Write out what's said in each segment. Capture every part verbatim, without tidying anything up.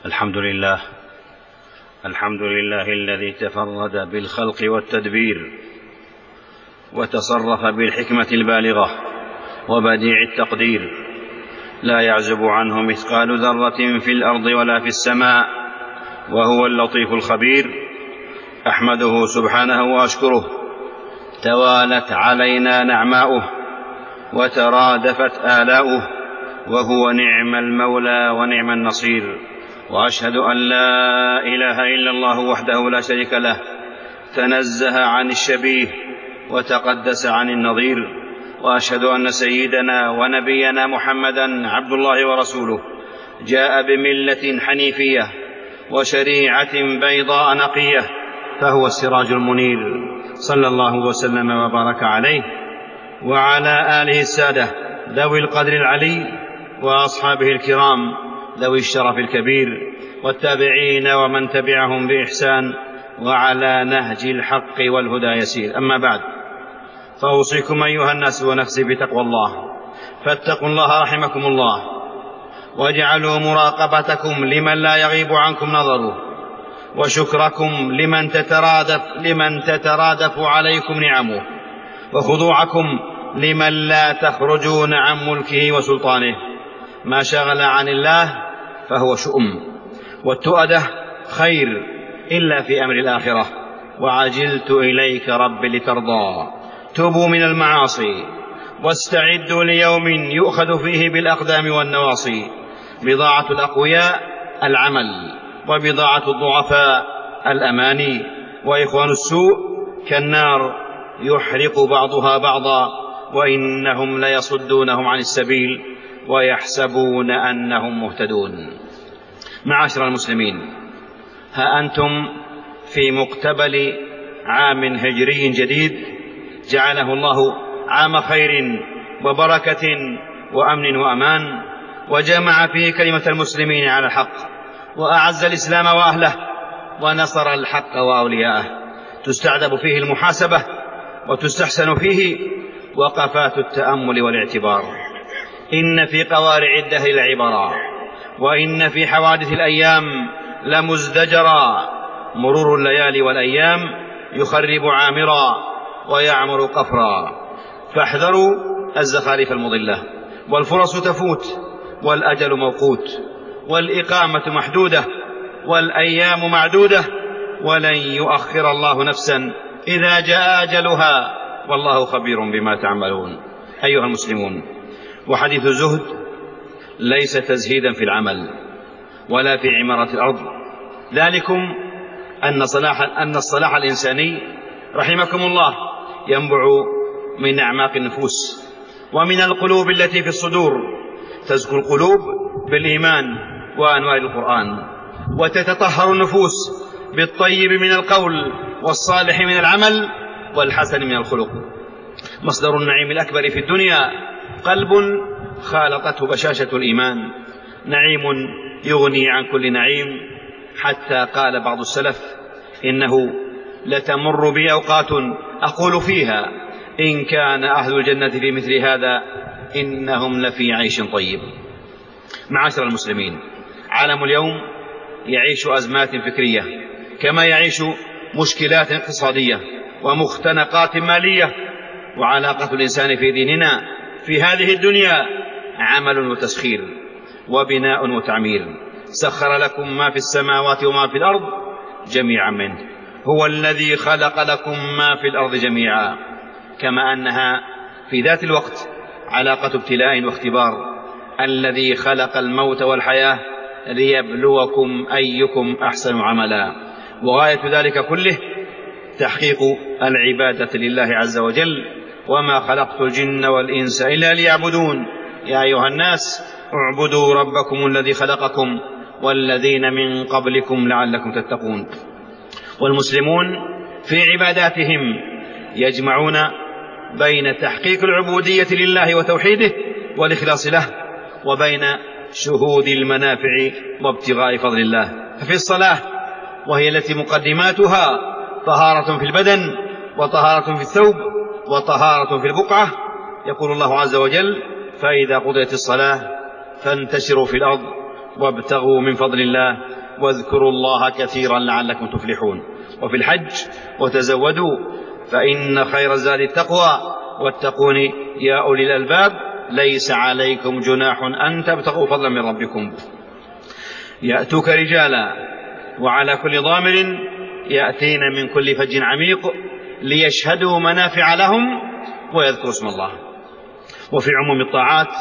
الحمد لله الحمد لله الذي تفرد بالخلق والتدبير وتصرف بالحكمة البالغة وبديع التقدير، لا يعزب عنه مثقال ذرة في الأرض ولا في السماء، وهو اللطيف الخبير. أحمده سبحانه وأشكره، توالت علينا نعماؤه وترادفت آلاؤه، وهو نعم المولى ونعم النصير. وأشهد أن لا إله إلا الله وحده لا شريك له، تنزه عن الشبيه وتقدس عن النظير. وأشهد أن سيدنا ونبينا محمدًا عبد الله ورسوله، جاء بملة حنيفية وشريعة بيضاء نقية، فهو السراج المنير، صلى الله وسلم وبارك عليه وعلى آله السادة ذوي القدر العلي وأصحابه الكرام ذوي الشرف الكبير، والتابعين ومن تبعهم بإحسان وعلى نهج الحق والهدى يسير. أما بعد، فأوصيكم أيها الناس ونفسي بتقوى الله، فاتقوا الله رحمكم الله، واجعلوا مراقبتكم لمن لا يغيب عنكم نظره، وشكركم لمن تترادف, لمن تترادف عليكم نعمه، وخضوعكم لمن لا تخرجون عن ملكه وسلطانه. ما شغل عن الله فهو شؤم، والتؤدة خير إلا في أمر الآخرة. وعجلت إليك رب لترضى. توبوا من المعاصي واستعدوا ليوم يؤخذ فيه بالأقدام والنواصي. بضاعة الأقوياء العمل، وبضاعة الضعفاء الأماني. وإخوان السوء كالنار يحرق بعضها بعضا، وإنهم ليصدونهم عن السبيل ويحسبون أنهم مهتدون. معاشر المسلمين، ها أنتم في مقتبل عام هجري جديد جعله الله عام خير وبركة وأمن وأمان، وجمع فيه كلمة المسلمين على الحق، وأعز الإسلام وأهله، ونصر الحق وأولياءه. تستعذب فيه المحاسبة، وتستحسن فيه وقفات التأمل والاعتبار. إن في قوارع الدهر لعبرا، وإن في حوادث الأيام لمزدجرا. مرور الليالي والأيام يخرب عامرا ويعمر قفرا. فاحذروا الزخارف المضلة، والفرص تفوت، والأجل موقوت، والإقامة محدودة، والأيام معدودة، ولن يؤخر الله نفسا إذا جاء أجلها، والله خبير بما تعملون. أيها المسلمون، وحديث الزهد ليس تزهيدا في العمل ولا في عمارة الأرض، ذلكم أن صلاح, أن الصلاح الإنساني رحمكم الله ينبع من أعماق النفوس ومن القلوب التي في الصدور. تزكو القلوب بالإيمان وأنوار القرآن، وتتطهر النفوس بالطيب من القول والصالح من العمل والحسن من الخلق. مصدر النعيم الأكبر في الدنيا قلب خالطته بشاشة الإيمان، نعيم يغني عن كل نعيم. حتى قال بعض السلف: إنه لتمر بي أوقات أقول فيها إن كان أهل الجنة في مثل هذا إنهم لفي عيش طيب. معاشر المسلمين، عالم اليوم يعيش أزمات فكرية، كما يعيش مشكلات اقتصادية ومختنقات مالية. وعلاقة الإنسان في ديننا في هذه الدنيا عمل وتسخير وبناء وتعمير. سخر لكم ما في السماوات وما في الأرض جميعا منه، هو الذي خلق لكم ما في الأرض جميعا. كما أنها في ذات الوقت علاقة ابتلاء واختبار. الذي خلق الموت والحياة ليبلوكم أيكم أحسن عملا. وغاية ذلك كله تحقيق العبادة لله عز وجل. وما خلقت الجن والإنس إلا ليعبدون. يا أيها الناس اعبدوا ربكم الذي خلقكم والذين من قبلكم لعلكم تتقون. والمسلمون في عباداتهم يجمعون بين تحقيق العبودية لله وتوحيده والإخلاص له، وبين شهود المنافع وابتغاء فضل الله. ففي الصلاة، وهي التي مقدماتها طهارة في البدن، وطهارة في الثوب، وطهارة في البقعة، يقول الله عز وجل: فإذا قضيت الصلاة فانتشروا في الأرض وابتغوا من فضل الله واذكروا الله كثيرا لعلكم تفلحون. وفي الحج وتزودوا فإن خير الزاد التقوى واتقون يا أولي الألباب ليس عليكم جناح أن تبتغوا فضلا من ربكم يأتوك رجالا وعلى كل ضامر يأتين من كل فج عميق ليشهدوا منافع لهم ويذكروا اسم الله. وفي عموم الطاعات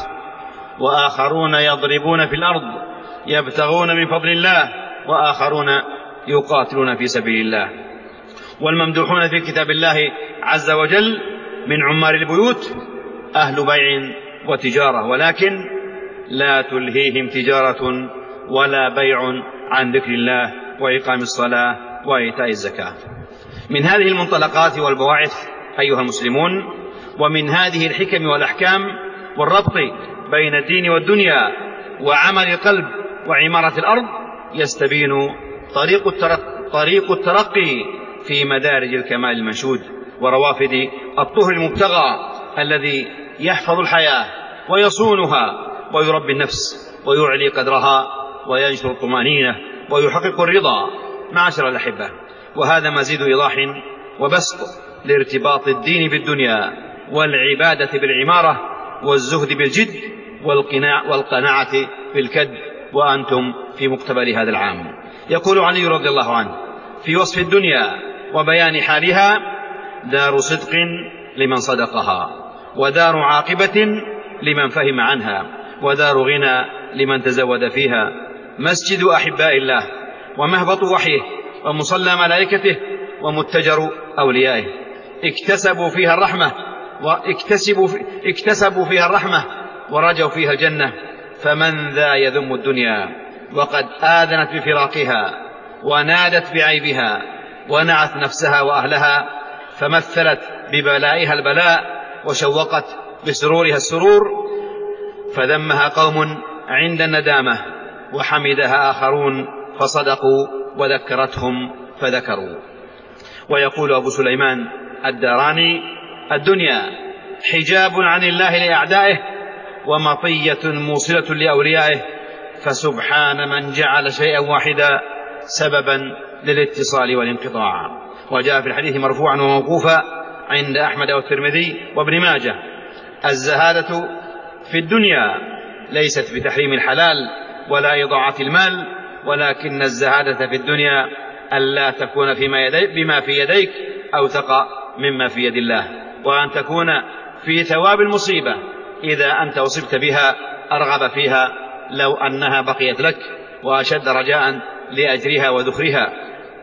وآخرون يضربون في الأرض يبتغون من فضل الله وآخرون يقاتلون في سبيل الله. والممدوحون في كتاب الله عز وجل من عمار البيوت أهل بيع وتجارة، ولكن لا تلهيهم تجارة ولا بيع عن ذكر الله وإقام الصلاة وإيتاء الزكاة. من هذه المنطلقات والبواعث أيها المسلمون، ومن هذه الحكم والأحكام والربط بين الدين والدنيا وعمل القلب وعمارة الأرض، يستبين طريق الترقي, طريق الترقي في مدارج الكمال المنشود وروافد الطهر المبتغى الذي يحفظ الحياة ويصونها ويربي النفس ويعلي قدرها وينشر الطمأنينة ويحقق الرضا. معاشر الأحبة، وهذا مزيد إيضاح وبسط لارتباط الدين بالدنيا والعبادة بالعمارة والزهد بالجد والقناع والقناعة بالكد، وأنتم في مقتبل هذا العام. يقول علي رضي الله عنه في وصف الدنيا وبيان حالها: دار صدق لمن صدقها، ودار عاقبة لمن فهم عنها، ودار غنى لمن تزود فيها، مسجد أحباء الله ومهبط وحيه ومصلى ملائكته ومتجر أوليائه، اكتسبوا فيها الرحمة واكتسبوا اكتسبوا فيها الرحمة ورجوا فيها الجنة. فمن ذا يذم الدنيا وقد آذنت بفراقها ونادت بعيبها ونعت نفسها وأهلها، فمثلت ببلائها البلاء وشوقت بسرورها السرور، فذمها قوم عند الندامة وحمدها آخرون فصدقوا وذكرتهم فذكروا. ويقول أبو سليمان الداراني: الدنيا حجاب عن الله لأعدائه ومطية موصلة لأوليائه، فسبحان من جعل شيئا واحدا سببا للاتصال والانقطاع. وجاء في الحديث مرفوعا وموقوفا عند أحمد والترمذي وابن ماجه: الزهادة في الدنيا ليست بتحريم الحلال ولا إضاعة المال، ولكن الزهادة في الدنيا ألا تكون فيما يديك بما في يديك أوثق مما في يد الله، وأن تكون في ثواب المصيبة إذا أنت أصبت بها أرغب فيها لو أنها بقيت لك، وأشد رجاء لأجرها وذخرها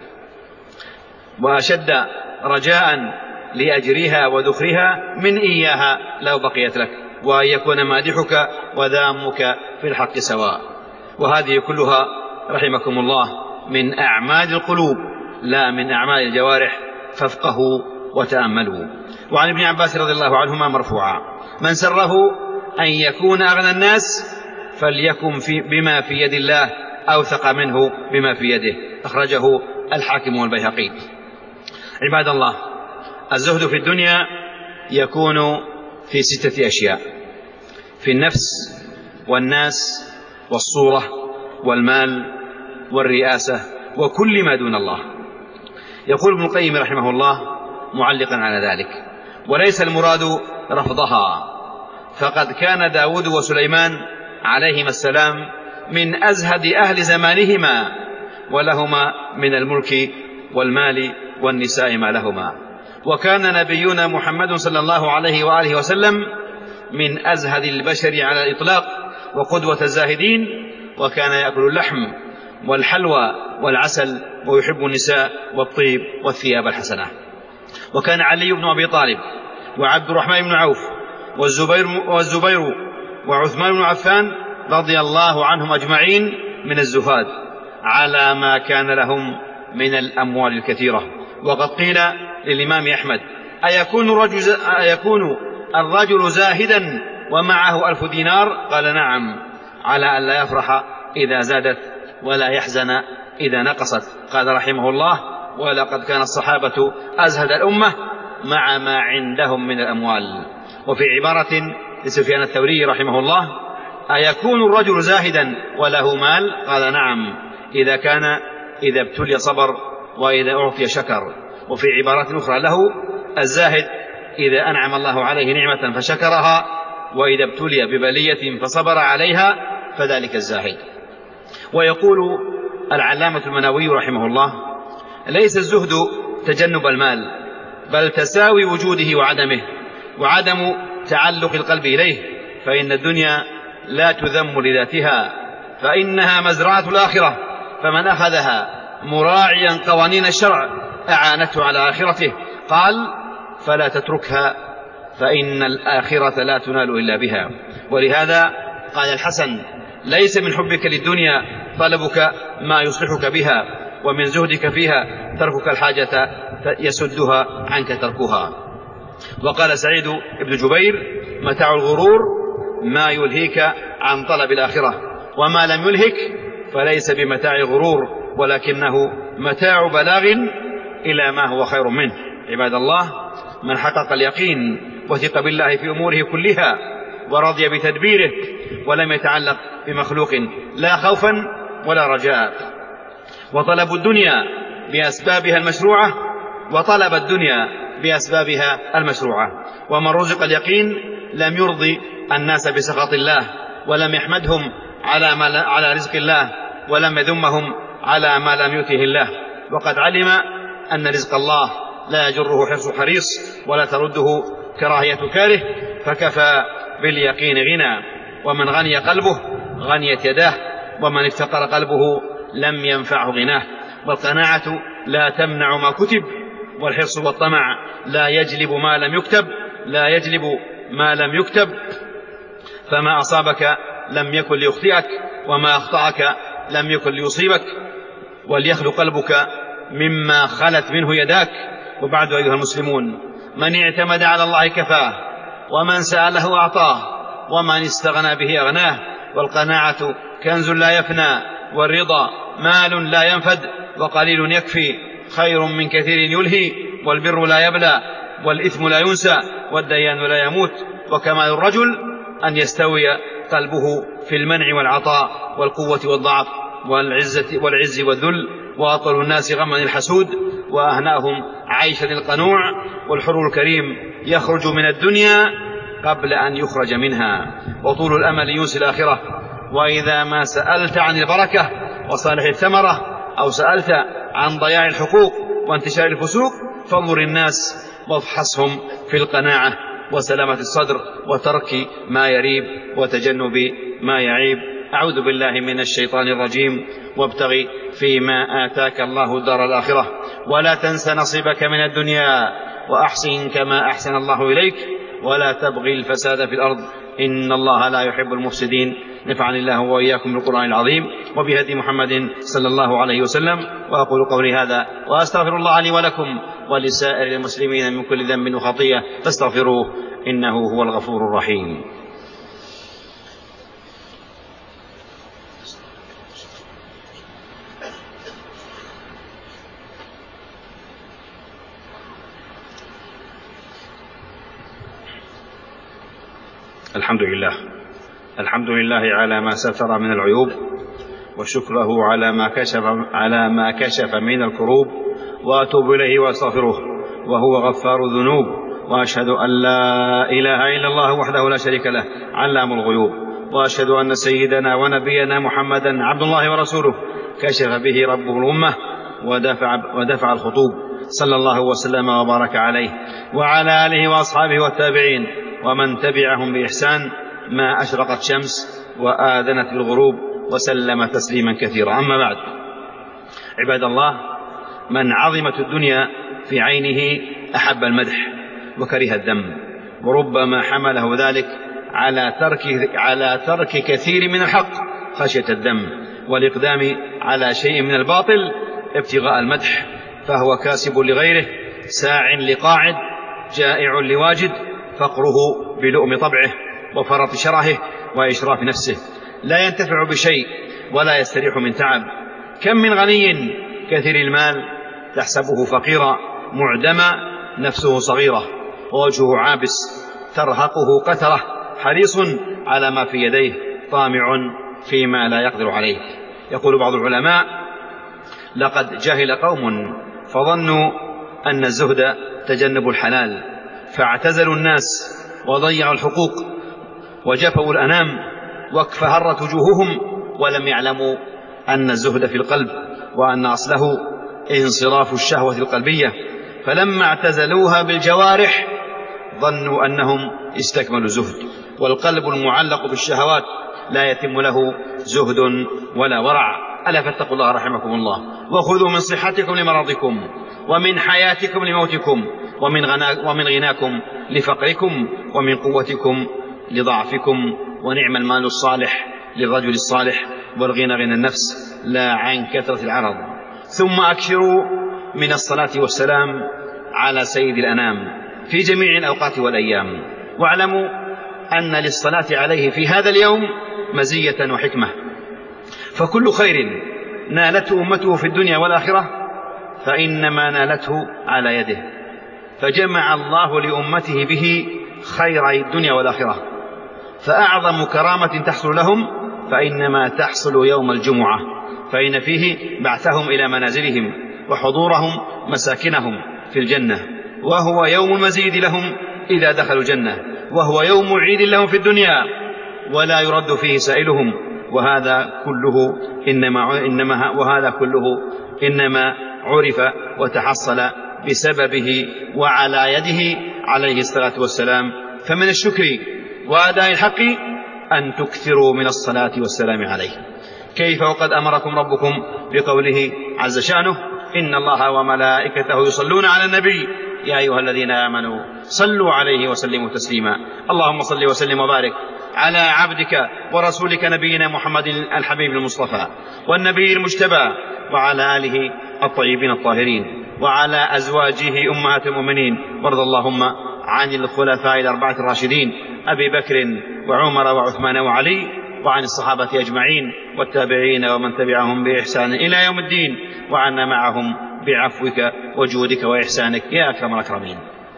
وأشد رجاء لأجرها وذخرها من إياها لو بقيت لك، وأن يكون مادحك وذامك في الحق سواء. وهذه كلها رحمكم الله من أعمال القلوب لا من أعمال الجوارح، فافقهوا وتأملوا. وعن ابن عباس رضي الله عنهما مرفوعا: من سره أن يكون أغنى الناس فليكن في بما في يد الله أوثق منه بما في يده، أخرجه الحاكم والبيهقي. عباد الله، الزهد في الدنيا يكون في ستة أشياء: في النفس والناس والصورة والمال والرئاسة وكل ما دون الله. يقول ابن القيم رحمه الله معلقا على ذلك: وليس المراد رفضها، فقد كان داود وسليمان عليهما السلام من أزهد أهل زمانهما، ولهما من الملك والمال والنساء ما لهما. وكان نبينا محمد صلى الله عليه وآله وسلم من أزهد البشر على الإطلاق وقدوة الزاهدين، وكان يأكل اللحم والحلوى والعسل ويحب النساء والطيب والثياب الحسنة. وكان علي بن أبي طالب وعبد الرحمن بن عوف والزبير, والزبير وعثمان بن عفان رضي الله عنهم أجمعين من الزهاد على ما كان لهم من الأموال الكثيرة. وقد قيل للإمام أحمد: أيكون الرجل, أيكون الرجل زاهدا ومعه ألف دينار؟ قال: نعم، على أن لا يفرح إذا زادت ولا يحزن إذا نقصت. قال رحمه الله: ولقد كان الصحابة أزهد الأمة مع ما عندهم من الأموال. وفي عبارة لسفيان الثوري رحمه الله: أيكون الرجل زاهدا وله مال؟ قال: نعم، إذا كان إذا ابتلي صبر وإذا أعطي شكر. وفي عبارات أخرى له: الزاهد إذا أنعم الله عليه نعمة فشكرها، وإذا ابتلي ببلية فصبر عليها فذلك الزاهد. ويقول العلامة المناوي رحمه الله: ليس الزهد تجنب المال، بل تساوي وجوده وعدمه، وعدم تعلق القلب إليه، فإن الدنيا لا تذم لذاتها، فإنها مزرعة الآخرة، فمن أخذها مراعيا قوانين الشرع أعانته على آخرته. قال: فلا تتركها، فإن الآخرة لا تنال إلا بها. ولهذا قال الحسن: ليس من حبك للدنيا طلبك ما يصلحك بها، ومن زهدك فيها تركك الحاجة يسدها عنك تركها. وقال سعيد بن جبير: متاع الغرور ما يلهيك عن طلب الآخرة، وما لم يلهك فليس بمتاع غرور، ولكنه متاع بلاغ إلى ما هو خير منه. عباد الله، من حقق اليقين وثق بالله في أموره كلها ورضي بتدبيره ولم يتعلق بمخلوق لا خوفا ولا رجاء، وطلب الدنيا بأسبابها المشروعة وطلب الدنيا بأسبابها المشروعة، ومن رزق اليقين لم يرضي الناس بسخط الله، ولم يحمدهم على, ما على رزق الله، ولم يذمهم على ما لم يؤته الله، وقد علم أن رزق الله لا يجره حرص حريص ولا ترده كراهية كاره، فكفى باليقين غنى. ومن غني قلبه غنيت يداه، ومن افتقر قلبه لم ينفعه غناه. والقناعة لا تمنع ما كتب، والحرص والطمع لا يجلب ما لم يكتب لا يجلب ما لم يكتب فما أصابك لم يكن ليخطئك، وما أخطأك لم يكن ليصيبك، وليخلو قلبك مما خلت منه يداك. وبعد أيها المسلمون، من اعتمد على الله كفاه، ومن سأله أعطاه، ومن استغنى به أغناه. والقناعة كنز لا يفنى، والرضا مال لا ينفد، وقليل يكفي خير من كثير يلهي، والبر لا يبلى، والإثم لا ينسى، والديان لا يموت. وكمال الرجل أن يستوي قلبه في المنع والعطاء، والقوة والضعف، والعزة والعز والذل. وأطول الناس غما الحسود، وأهناهم عيشا القنوع. والحر الكريم يخرج من الدنيا قبل أن يخرج منها، وطول الأمل ينسي الآخرة. وإذا ما سألت عن البركة وصالح الثمرة، أو سألت عن ضياع الحقوق وانتشار الفسوق، فانظر الناس وافحصهم في القناعة وسلامة الصدر، وترك ما يريب وتجنب ما يعيب. أعوذ بالله من الشيطان الرجيم. وابتغ فيما آتاك الله الدار الآخرة، ولا تنس نصيبك من الدنيا، وأحسن كما أحسن الله إليك، ولا تبغي الفساد في الأرض، إن الله لا يحب المفسدين. نفعني الله وإياكم بالقرآن العظيم وبهدي محمد صلى الله عليه وسلم. وأقول قولي هذا وأستغفر الله لي ولكم ولسائر المسلمين من كل ذنب وخطيئة، فاستغفروه إنه هو الغفور الرحيم. الحمد لله الحمد لله على ما ستر من العيوب، وشكره على ما كشف على ما كشف من الكروب، وأتوب إليه وأستغفره وهو غفار الذنوب. وأشهد أن لا إله إلا الله وحده لا شريك له علام الغيوب، وأشهد أن سيدنا ونبينا محمدا عبد الله ورسوله كشف به ربه الأمة ودفع, ودفع الخطوب، صلى الله وسلم وبارك عليه وعلى آله وأصحابه والتابعين ومن تبعهم بإحسان ما أشرقت شمس وآذنت بالغروب، وسلم تسليما كثيرا. أما بعد، عباد الله، من عظمت الدنيا في عينه أحب المدح وكره الذم، وربما حمله ذلك على ترك, على ترك كثير من الحق خشية الذم، والإقدام على شيء من الباطل ابتغاء المدح، فهو كاسب لغيره، ساع لقاعد، جائع لواجد، فقره بلؤم طبعه وفرط شرهه وإشراف نفسه، لا ينتفع بشيء ولا يستريح من تعب. كم من غني كثير المال تحسبه فقيرا معدما، نفسه صغيرة ووجهه عابس، ترهقه قترة، حريص على ما في يديه، طامع فيما لا يقدر عليه. يقول بعض العلماء: لقد جهل قوم فظنوا أن الزهد تجنب الحلال فاعتزلوا الناس وضيعوا الحقوق وجفوا الأنام واكفهرت وجوههم ولم يعلموا أن الزهد في القلب وأن أصله انصراف الشهوة القلبية، فلما اعتزلوها بالجوارح ظنوا أنهم استكملوا الزهد، والقلب المعلق بالشهوات لا يتم له زهد ولا ورع. ألا فاتقوا الله رحمكم الله، وخذوا من صحتكم لمرضكم ومن حياتكم لموتكم ومن, غنا ومن غناكم لفقركم ومن قوتكم لضعفكم، ونعم المال الصالح للرجل الصالح، والغنى غنى النفس لا عن كثرة العرض. ثم أكثروا من الصلاة والسلام على سيد الأنام في جميع الأوقات والأيام، واعلموا أن للصلاة عليه في هذا اليوم مزية وحكمة، فكل خير نالته أمته في الدنيا والآخرة فإنما نالته على يده، فجمع الله لأمته به خير الدنيا والآخرة، فأعظم كرامة تحصل لهم فإنما تحصل يوم الجمعة، فإن فيه بعثهم إلى منازلهم وحضورهم مساكنهم في الجنة، وهو يوم المزيد لهم إذا دخلوا الجنة، وهو يوم عيد لهم في الدنيا ولا يرد فيه سائلهم، وهذا كله إنما, إنما وهذا كله إنما عرف وتحصل بسببه وعلى يده عليه الصلاة والسلام. فمن الشكر وأداء الحق أن تكثروا من الصلاة والسلام عليه، كيف وقد أمركم ربكم بقوله عز شأنه: إن الله وملائكته يصلون على النبي يا أيها الذين آمنوا صلوا عليه وسلموا تسليما. اللهم صل وسلم وبارك على عبدك ورسولك نبينا محمد الحبيب المصطفى والنبي المجتبى، وعلى آله الطيبين الطاهرين، وعلى أزواجه أمهات المؤمنين، وارض اللهم عن الخلفاء الأربعة الراشدين أبي بكر وعمر وعثمان وعلي، وعن الصحابة أجمعين والتابعين ومن تبعهم بإحسان إلى يوم الدين، وعنا معهم بعفوك وجودك وإحسانك يا أكرم الأكرمين.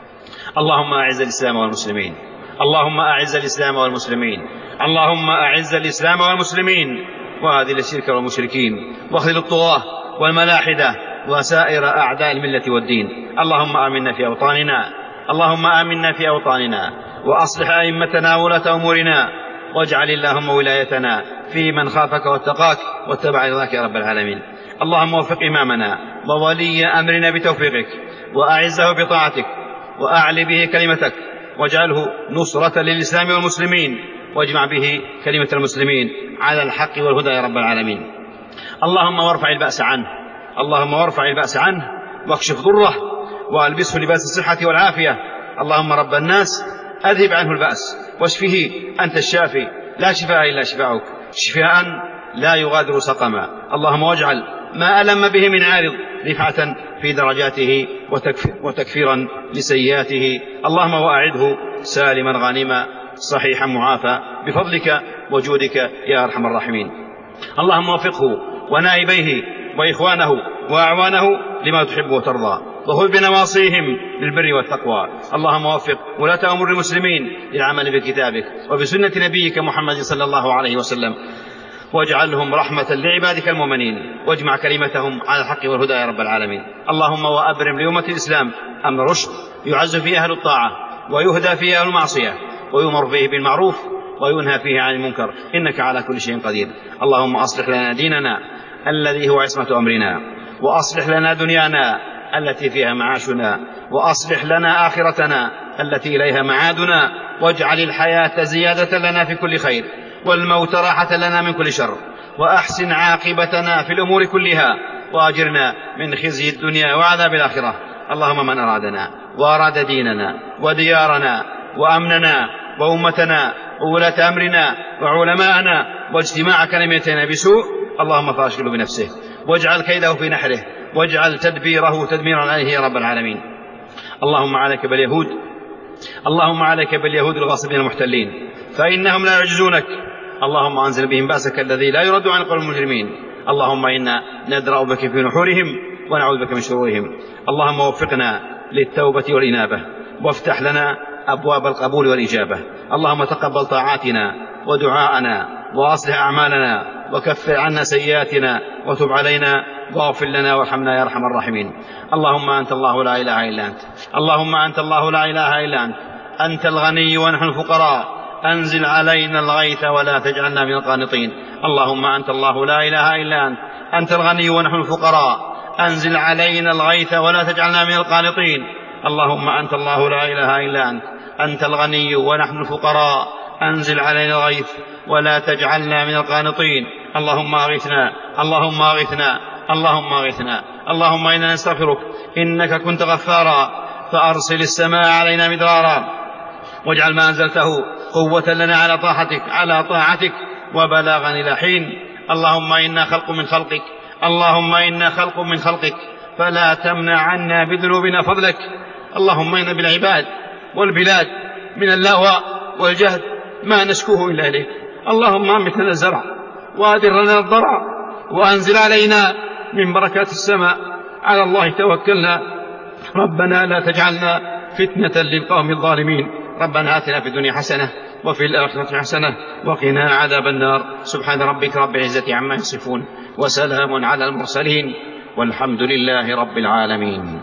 اللهم أعز الإسلام والمسلمين، اللهم أعز الإسلام والمسلمين، اللهم أعز الإسلام والمسلمين، وأذل الشرك والمشركين، واخذل الطغاة والملاحدة وسائر أعداء الملة والدين. اللهم آمنا في أوطاننا، اللهم آمنا في أوطاننا، وأصلح أئمتنا وولاة أمورنا، واجعل اللهم ولايتنا في من خافك واتقاك واتبع رضاك يا رب العالمين. اللهم وفق إمامنا وولي أمرنا بتوفيقك، وأعزه بطاعتك، وأعل به كلمتك، واجعله نصرة للإسلام والمسلمين، واجمع به كلمة المسلمين على الحق والهدى يا رب العالمين. اللهم وارفع البأس عنه، اللهم وارفع البأس عنه واكشف ضره وألبسه لباس الصحة والعافية. اللهم رب الناس أذهب عنه البأس واشفه، أنت الشافي لا شفاء إلا شفاؤك، شفاء لا يغادر سقما. اللهم واجعل ما ألم به من عارض رفعة في درجاته وتكفيرا لسيئاته. اللهم وأعده سالما غانما صحيحا معافى بفضلك وجودك يا أرحم الراحمين. اللهم وفقه ونائبيه وإخوانه وأعوانه لما تحب وترضى، وخذ بنواصيهم للبر والتقوى. اللهم وفق ولاة أمور المسلمين للعمل بكتابك وبسنة نبيك محمد صلى الله عليه وسلم، واجعلهم رحمة لعبادك المؤمنين، واجمع كلمتهم على الحق والهدى يا رب العالمين. اللهم وأبرم لأمة الإسلام أمن رشد يعز فيه أهل الطاعة ويهدى فيه أهل المعصية، ويؤمر فيه بالمعروف وينهى فيه عن المنكر، إنك على كل شيء قدير. اللهم أصلح لنا ديننا الذي هو عصمة أمرنا، وأصلح لنا دنيانا التي فيها معاشنا، وأصلح لنا آخرتنا التي إليها معادنا، واجعل الحياة زيادة لنا في كل خير، والموت راحة لنا من كل شر، وأحسن عاقبتنا في الأمور كلها، وأجرنا من خزي الدنيا وعذاب الآخرة. اللهم من أرادنا وأراد ديننا وديارنا وأمننا وأمتنا وولاة أمرنا وعلماءنا واجتماع كلمتنا بسوء، اللهم فاشغله بنفسه، واجعل كيده في نحره، واجعل تدبيره تدميرا عليه يا رب العالمين. اللهم عليك باليهود، اللهم عليك باليهود الغاصبين المحتلين، فإنهم لا يعجزونك. اللهم أنزل بهم بأسك الذي لا يرد عن قول المجرمين. اللهم إنا ندرأ بك في نحورهم ونعوذ بك من شرورهم. اللهم وفقنا للتوبة والإنابة، وافتح لنا أبواب القبول والإجابة. اللهم تقبل طاعاتنا ودعاءنا، وأصلح أعمالنا، وكفر عنا سيئاتنا وتب علينا واغفر لنا وارحمنا يا أرحم الراحمين. اللهم أنت الله لا إله إلا أنت، اللهم أنت الله لا إله إلا أنت، أنت الغني ونحن الفقراء، أنزل علينا الغيث ولا تجعلنا من القانطين. اللهم أنت الله لا إله إلا أنت، أنت الغني ونحن الفقراء، أنزل علينا الغيث ولا تجعلنا من القانطين. اللهم أنت الله لا إله إلا أنت، أنت الغني ونحن الفقراء، أنزل علينا الغيث ولا تجعلنا من القانطين. اللهم أغثنا، اللهم أغثنا، اللهم أغثنا. اللهم إنا نستغفرك إنك كنت غفارا فأرسل السماء علينا مدرارا واجعل ما أنزلته قوة لنا على طاعتك على طاعتك وبلاغا إلى حين. اللهم إنا خلق من خلقك، اللهم إنا خلق من خلقك فلا تمنع عنا بذنوبنا فضلك. اللهم إنا بالعباد والبلاد من اللهو والجهد ما نشكوه إلا إليك. اللهم أنبت لنا الزرع وأدر لنا الضرع وأنزل علينا من بركات السماء. على الله توكلنا، ربنا لا تجعلنا فتنة للقوم الظالمين. ربنا آتنا في الدنيا حسنة وفي الآخرة حسنة وقنا عذاب النار. سبحان ربك رب العزة عما يصفون وسلام على المرسلين والحمد لله رب العالمين.